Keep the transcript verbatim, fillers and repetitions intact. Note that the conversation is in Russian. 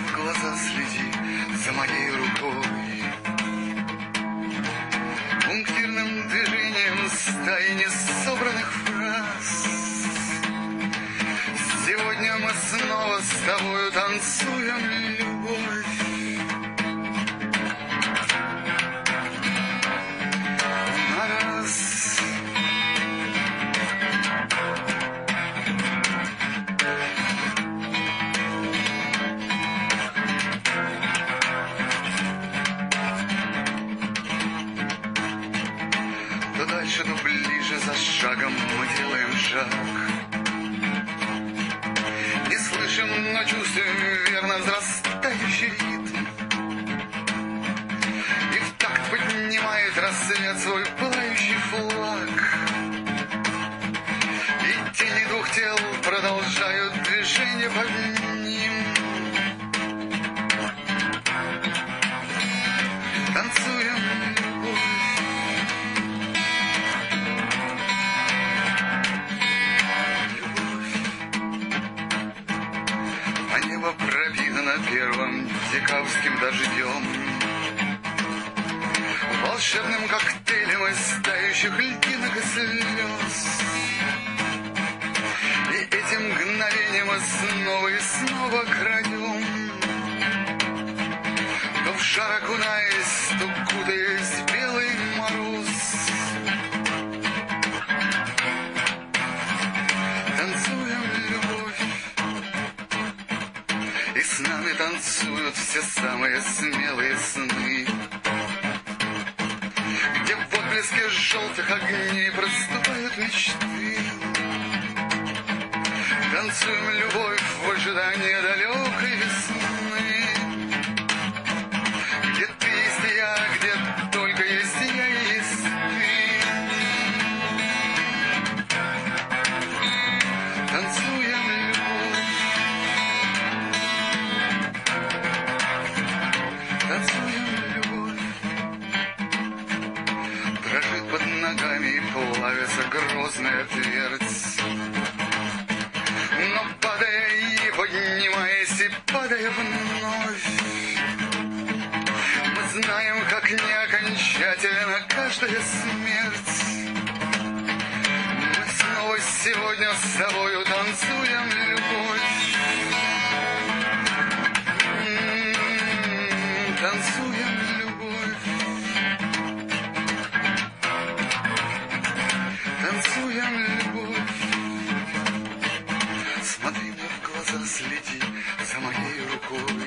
в глаза следи за моей рукой. Пунктирным движением стаи несобранных фраз. Сегодня мы снова с тобою танцуем любовь. На раз. То дальше, то ближе за шагом мы делаем шаг. Не слышим, но чувствуем верно взрастающий ритм. И в такт поднимает рассвет свой пылающий флаг. И тени двух тел продолжают движение под ним. Танцуем любовь. А небо пропитано первым декабрьским дождем, волшебным коктейлем из тающих льдинок и слез. И этим мгновением мы снова и снова крадем, то в жар окунаясь, то кутаясь в белый мороз. Танцуем любовь. И с нами танцуют все самые смелые сны, где в отблеске желтых огней проступают мечты. Танцуем любовь в ожидании далекой весны, где ты есть я, где только есть я и есть ты. Танцуем любовь. Танцуем любовь. Дрожит под ногами и плавится грозная твердь. Но падая и поднимаясь, и падая вновь, мы знаем, как не окончательна каждая смерть. Мы снова сегодня с тобою танцуем любовь. М-м-м, танцуем любовь. Танцуем любовь. Смотри мне в глаза, следи за моей рукой.